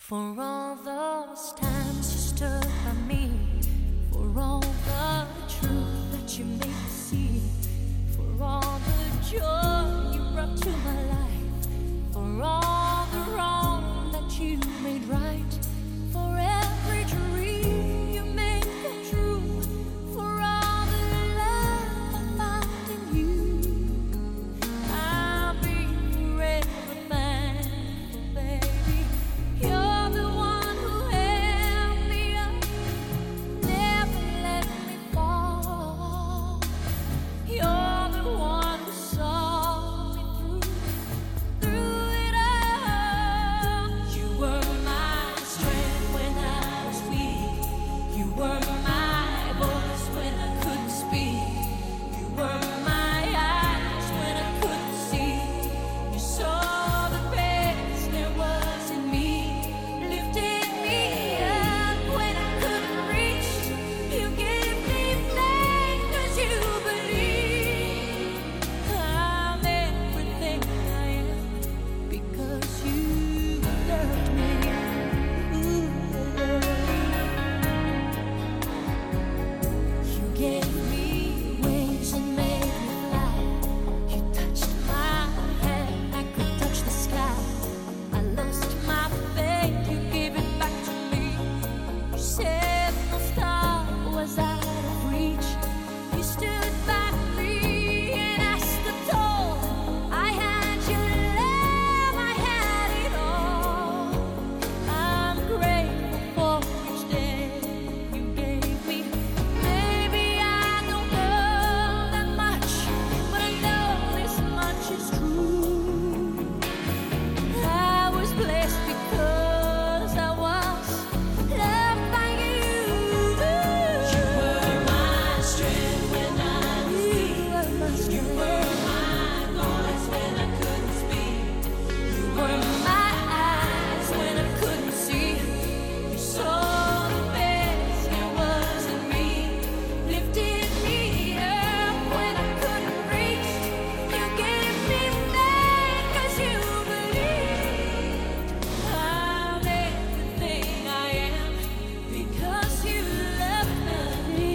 For all those times you stood by me, for all the truth that you made me see, for all the joy you brought to my life, for all the wrong that you made right, for every dream you made come true, for all the love I found in you, I'll be forever thankful, baby. You're the one who held me up, never let me fall. You're the one who saw me through it all. You were my strength when I was weak. You were my voice when I couldn't speak. You were my eyes when I couldn't see. You saw the best there was in me, lifted me up when I couldn't reach. You gave me faith 'cause you believe I'm everything I am because you loved me. You gave me wings and made me fly. You touched my hand, I could touch the sky. I lost my faith, you gave it back to me. You said no star was out of reach. You stood by me and I stood tall. I had your love, I had it all. I'm grateful for each day you gave me. Maybe I don't know that much, but I know this much is true. I was blessed because I was loved by you. You were my strength when I was weak. You were my voice when I couldn't speak. You were my eyes when I couldn't see. You saw the best there was in me, lifted me up when I couldn't reach. You gave me faith 'cause you believed I'm everything I am because you loved me.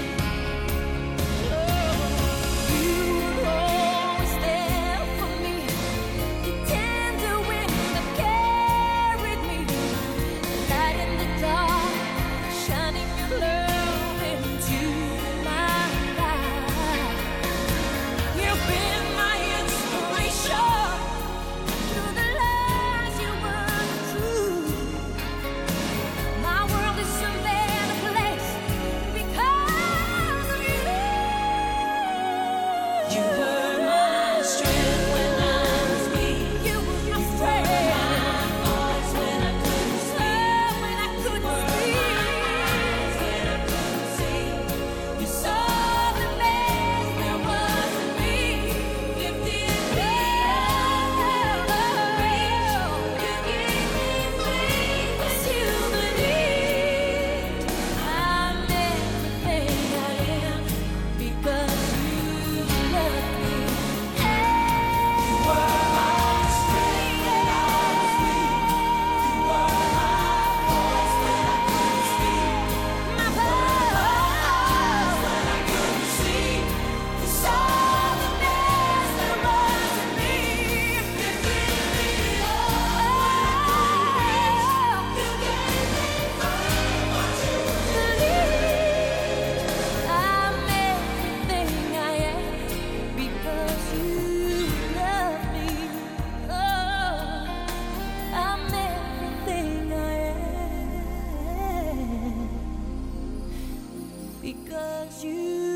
You were always there for me, the tender wind that carried me, light in the dark, shining your love into my life. You've been my inspiration, through the lies you were the truth. My world is a better place because of you. You were my strength when I was weak. You were my strength. My voice when I couldn't speak. When I couldn't speak. When I couldn't see. You saw the best there was in me, lifted me up. You gave me faith 'cause you believed I'm everything I am because you loved me. You were my strength when I was weak. You were my voice when I couldn't speak. My voice when I couldn't see. You saw the best there was in me, lifted me up. You gave me faith 'cause you believed I'm everything I am because you love me. Oh, I'm everything I am because you